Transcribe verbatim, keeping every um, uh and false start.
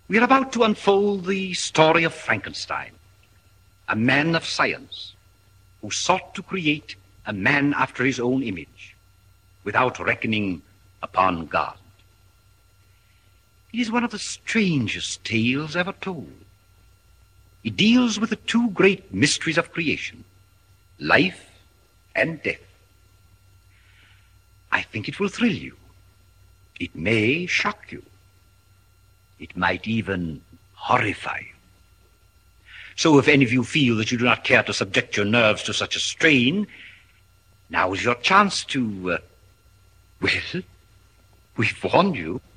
We are about to unfold the story of Frankenstein, a man of science who sought to create a man after his own image without reckoning upon God. It is one of the strangest tales ever told. It deals with the two great mysteries of creation, life and death. I think it will thrill you. It may shock you. It might even horrify you. So if any of you feel that you do not care to subject your nerves to such a strain, now is your chance to, uh, well, we've warned you.